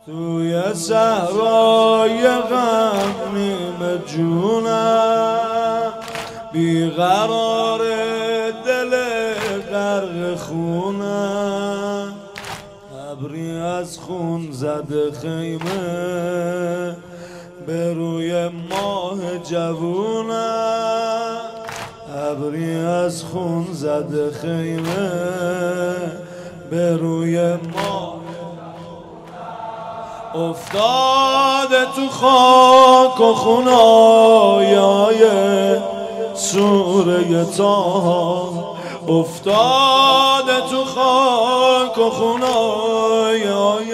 توی صحرای غم نیمه جونم، بیقرار دل غرق خونم. ابری از خون زده خیمه به روی ماه جوونم. ابری از خون زده خیمه به روی ماه افتاده تو خاک و خونای سوره طه. افتاده تو خاک و خونای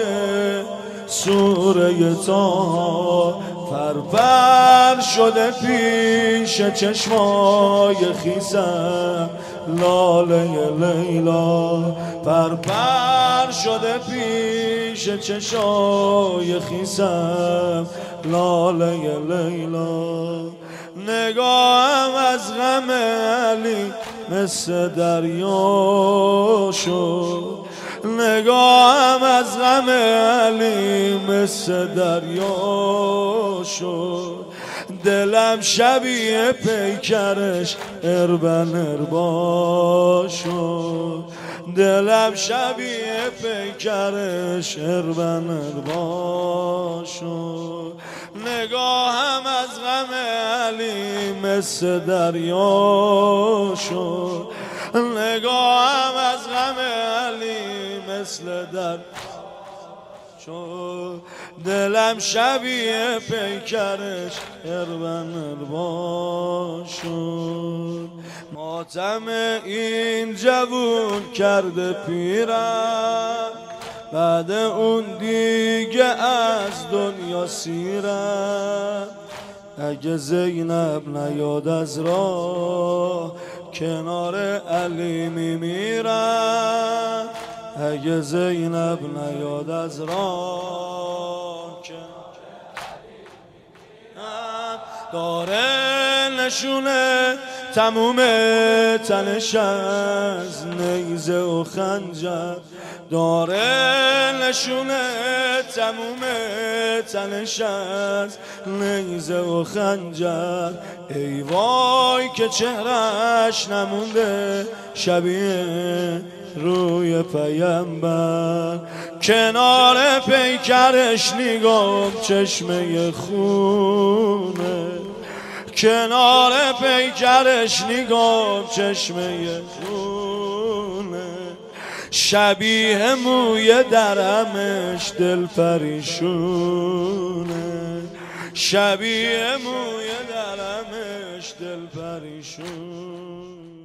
سوره طه. پرپر شده پیش چشمای خیسم لاله لیلا. پرپر شده پیش چشمای خیسم لاله لیلا. نگاهم از غم علی مثل دریا شد. نگاهم از غم علی مثل دریا شد. دلم شبیه پیکرش اربن اربا شد. دلم شبیه پیکرش اربن اربا شد. نگاهم از غم علی مثل دریا شد. نگاهم از غم علی مثل دریا شد. دلم شبیه پیکرش اربن اربا شد. ماتم این جوون کرده پیرم، بعد اون دیگه از دنیا سیرم. اگه زینب نیاد از راه کنار علی میمیرم. اگه زینب نیاد از راه داره نشونه تموم تنش از نیزه و خنجر. داره نشونه تموم تنش از نیزه و خنجر. ای وای که چهرش نمونده شبیه روی پیامبر. کنار پیکرش نگاه چشمه خونه. کنار پیکرش نگاه چشمه خونه. شبیه موی درمش دل پریشونه. شبیه موی درمش دل پریشونه.